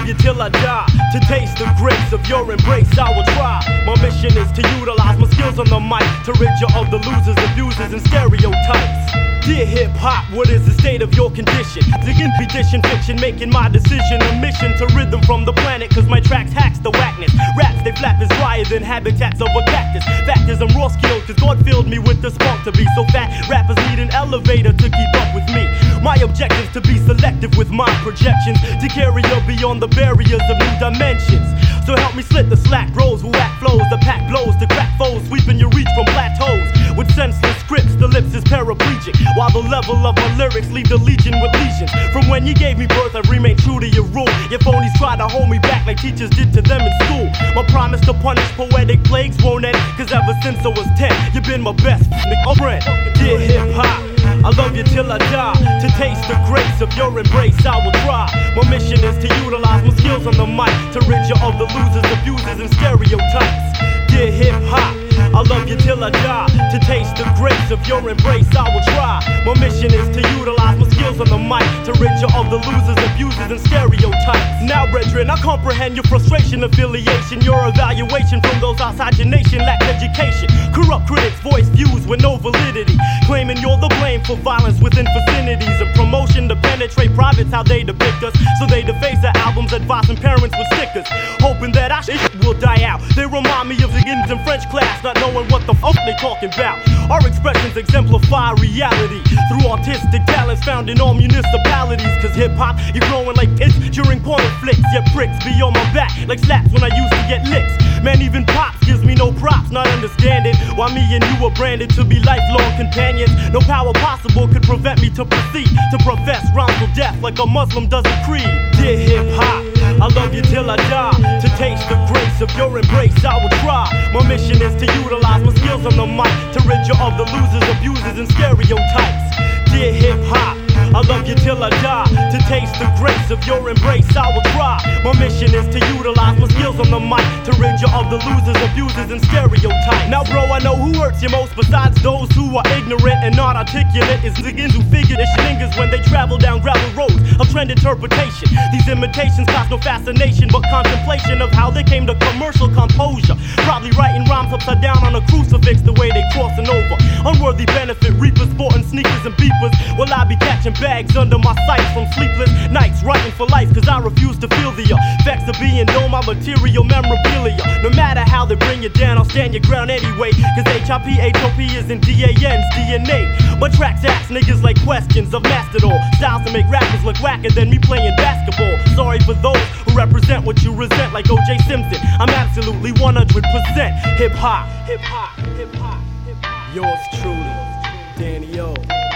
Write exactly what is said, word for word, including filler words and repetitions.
you till I die. To taste the grace of your embrace, I will try. My mission is to utilize my skills on the mic to rid you of the losers, abusers, and stereotypes. Dear hip-hop, what is the state of your condition? Digging edition fiction, making my decision a mission to rhythm from the planet, cause my tracks hacks the whackness. Raps, they flap is drier than habitats of a cactus. Fact is I'm raw skilled, cause God filled me with the spunk to be so fat. Rappers need an elevator to keep up with me. My objective's to be selective with my projections, to carry you beyond the barriers of new dimensions. So help me slit the slack rows, who whack flows, the pack blows, the crack foes, sweeping your reach from plateaus. With senseless scripts, the lips is paraplegic, while the level of my lyrics leave the legion with legions. From when you gave me birth, I've remained true to your rule. Your phonies try to hold me back like teachers did to them in school. My promise to punish poetic plagues won't end, cause ever since I was ten, you've been my best friend. Dear hip-hop, I love you till I die. To taste the grace of your embrace, I will try. My mission is to utilize my skills on the mic to rid you of the losers, abusers, and stereotypes. Dear hip-hop, I love you till I die. To taste the grace of your embrace, I will try. My mission is to utilize my skills on the mic to rid you of the losers, abusers, and stereotypes. Now, brethren, I comprehend your frustration, affiliation, your evaluation from those outside your nation lack education. Corrupt critics voice views with no validity, claiming you're the blame for violence within vicinities and promotion to penetrate privates how they depict us. So they deface their albums, advising parents with stickers, hoping that our shit will die out. They remind me of the kids in French class, not knowing what the fuck they talking about. Our expressions exemplify reality through artistic talents found in all municipalities. Cause hip-hop, you're growing like it's during porn flicks. Yet pricks be on my back like slaps when I used to get licks. Man, even Pops gives me no props, not understanding why me and you were branded to be lifelong companions. No power possible could prevent me to proceed to profess wrongful death like a Muslim does a creed. Dear hip-hop, I love you till I die. To taste the grace of your embrace, I will try. My mission is to utilize my skills on the mic to rid you of the losers, abusers, and stereotypes. Dear hip-hop, I love you till I die. To taste the grace of your embrace, I will try. My mission is to utilize my skills on the mic to rid you of the losers, abusers, and stereotypes. Now, bro, I know who hurts you most besides those who are ignorant and not articulate. Is niggas who figure their fingers when they travel down gravel roads of trend interpretation. These imitations cause no fascination but contemplation of how they came to commercial composure. Probably writing rhymes upside down on a crucifix the way they crossing over. Unworthy benefit reapers, sporting sneakers and beepers. Will I be catching bags under my sights from sleepless nights, writing for life, cause I refuse to feel the effects of being no my material memorabilia. No matter how they bring you down, I'll stand your ground anyway, cause H I P H O P is in D A N's D N A. But tracks ask niggas like questions, I've mastered all styles to make rappers look whacker than me playing basketball. Sorry for those who represent what you resent like O J Simpson. I'm absolutely one hundred percent hip-hop, hip-hop, hip-hop, hip-hop. Yours truly, Danny O.